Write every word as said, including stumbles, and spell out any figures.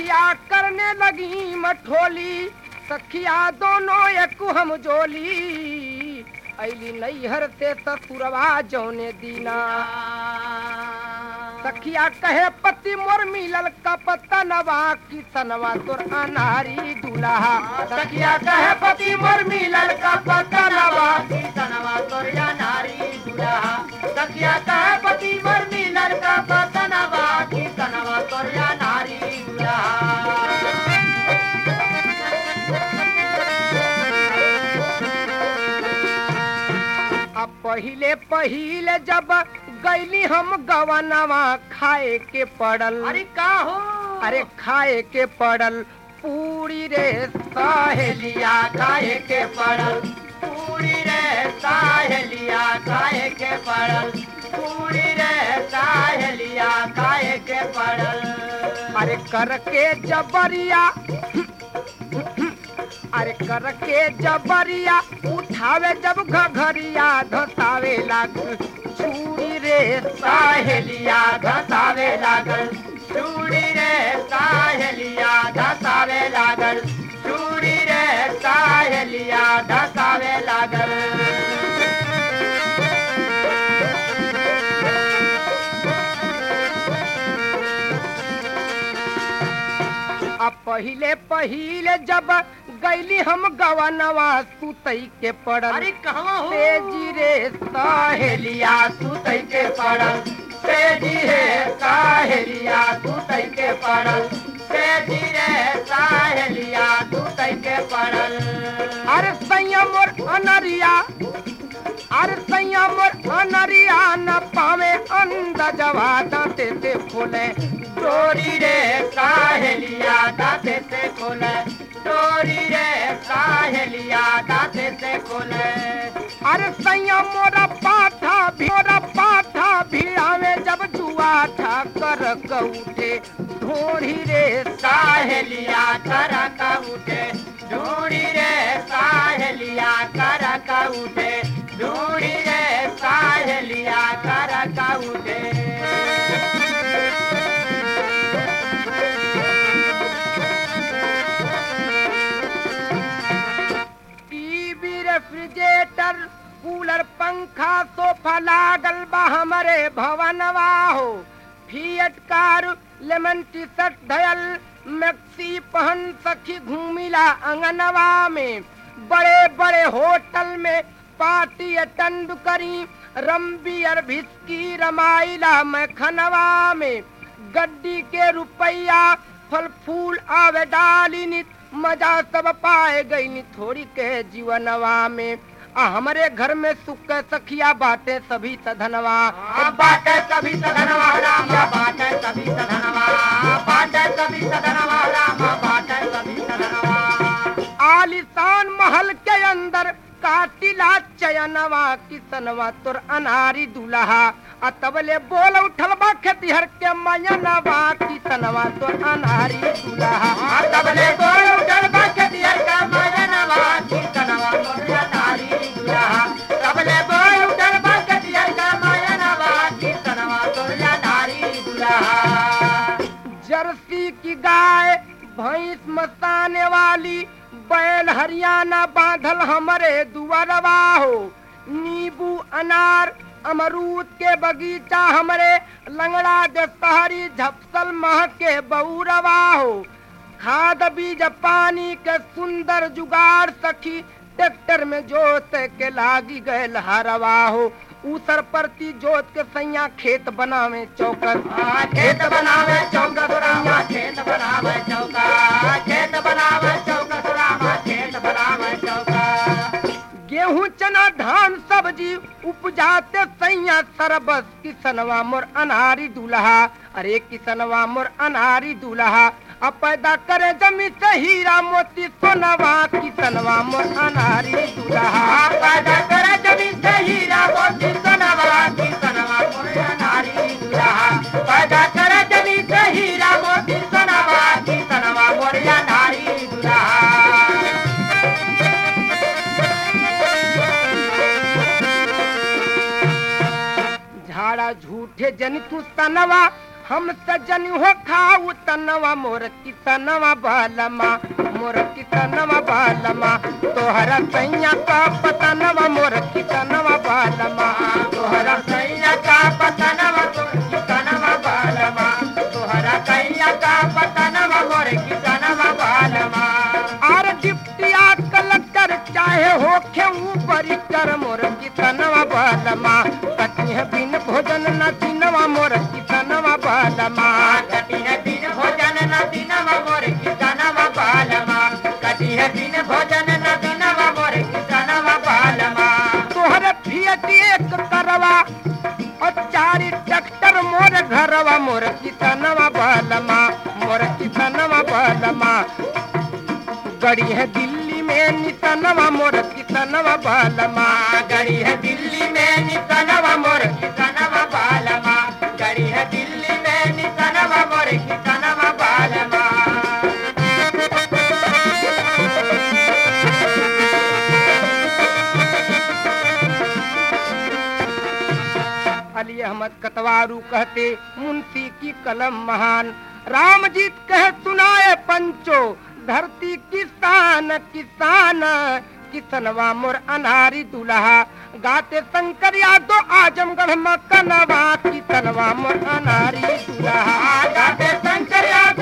सखिया करने लगी मठोली, सखिया दोनों एक हम जोली, ऐली नैहर से ससुरवा जौने दीना। सखिया कहे पति मोर मिलल कपतनवा, किसनवा तोर अनारी दुल्हा। सखिया कहे पति मोर मिलल कपतनवा, किसनवा तोर अनारी दुल्हा। सखिया कहे पति मोर मिलल कपतनवा, किसनवा तोर अनारी दुल्हा। अब पहिले पहिले जब गैली हम गवनवा, खाए के पड़ल। अरे का हो? अरे खाए के पड़ल पूरी रे सहेलिया, खाए के पड़ल पूरी रे सहेलिया, खाए के पड़ल पूरी रे सहेलिया, खाए के पड़ल। अरे करके जबरिया, अरे करके जबरिया, उठावे जब घघरिया, धसावे लाग चूड़ी रे सहेलिया, धसावे लागल चूड़ी रे सहेलिया, धसावे लागल चूड़ी रे सहेलिया, धसावे लागल। अब पहिले पहिले जब गैली हम गवनवा, सुतई के पड़ल। अरे कहवा हो? तेजी रे सहेलिया, सुतई के पड़ल तेजी रे सहेलिया, सुतई के पड़ल तेजी रे सहेलिया, सुतई के पड़ल। अरे सैया मोर अनरिया, अरे सैया मोर अनरिया, न पावे अंदजवा, दांते से खोले डोरी रे सहेलिया, दांते से खोले डोरी रे सहेलिया, दांते से खोले। अरे सैया मोरा पाठा भी, मोरा पाठा भी आवे जब जुआ था, कर क उठे ढोरी रे सहेलिया, कर क उठे ढोरी रे सहेलिया, कर क उठे ढोरी रे सहेलिया, कर क उठे। रेफ्रिजरेटर कूलर पंखा सोफा लागल बा हमरे भवनवा हो, Fiat car lemon T shirt धयल, मैक्सी पहन सखी घूमिला अंगनवा में। बड़े बड़े होटल में पार्टी अटेंड करी, रम बियर भिस्की रमाइला मैं खनवा में। गड्डी के रुपया फल फूल आवे डाली नित, मजा सब पाए गई नी थोड़ी के जीवनवा में। आ हमारे घर में सुख सखिया बाटे सभी सधनवा, बाटे सभी सधनवा रामा, बाटे सभी सधनवा, बाटे सभी सधनवा रामा, बाटे सभी सधनवा। आलिशान महल के अंदर काटिला चयनवा, किसनवा तोर अनारी दुल्हा। अतबले बोल उठल बा खेतिहर के मयनवा, किसनवा तोर अनारी दुल्हा। अतबले बोल उठल बा खेतिहर के मयनवा, किसनवा तोर अनारी दुल्हा। अतबले बोल उठल बा खेतिहर के मयनवा, किसनवा तोर अनारी दुल्हा। जर्सी की गाय भैंस मस्ताने वाली, बैल हरियाणा बांधल हमरे दुआरवा हो। नींबू अनार अमरूद के बगीचा हमरे, लंगड़ा दशहरी झपसल मह के बउरवा हो। खाद बीज पानी के सुंदर जुगाड़ सखी, ट्रैक्टर में जोत के लागी गयल हरवा हो। ऊसर परती जोत के सैया खेत बनावे चौकर, खेत बनावे चौकर रामा, खेत बनावे चौका, खेत बनावे चौकर रामा, खेत बनावे चौका। गेहूं चना धान सब्जी उपजाते सैया सरबस, किसनवा मोर अनारी दुल्हा। अरे किसनवा मोर अनारी दुल्हा, अब पैदा करे जमी से हीरा मोती सोनवा, किसनवा मोर अनारी दुल्हा। पैदा करे जमी से हीरा मोती सोनवा, किसनवा मोर अनारी दुल्हा। पैदा करे जमी से हीरा मोती सोनवा, किसनवा मोर अनारी दुल्हा। झाड़ा झूठे जन तू सनवा, हम सजन हो खाऊ तनवा मोर किसनवा बालमा मोर किसनवा बालमा तोहरा सैया का पतनवा मोर किसनवा बालमा तोहरा सैया का पतनवा मोर किसनवा बालमा तोहरा सैया का पतनवा मोर किसनवा बालमा आर डिप्टिया कलेक्टर चाहे हो खेऊ बरिस्टर मोर किसनवा बालमा कटी है बिन भोजन न दिनवा मोर किसनवा बालमा कटी है बिन भोजन न दिनवा मोर किसनवा बालमा कटी है बिन भोजन न दिनवा मोर किसनवा बालमा तोहर फियट एक करवा और चार ट्रैक्टर मोर घरवा मोर किसनवा बालमा मोर किसनवा बालमा गड़ी है दिल्ली में निसनवा मोर किसनवा बालमा गड़ी है दिल्ली में निसनवा मोर किसनवा बालमा गड़ी है दिल्ली में निसनवा मोर किसनवा बालमा अली अहमद कतवारू कहते मुंशी की कलम महान रामजीत कह सुनाए पंचो धरती किसान किसान किसनवा मोर अनारी दुल्हा गाते शंकर यादव आजमगढ़ मकनवा किसनवा मोर अनारी दुल्हा गाते शंकर यादव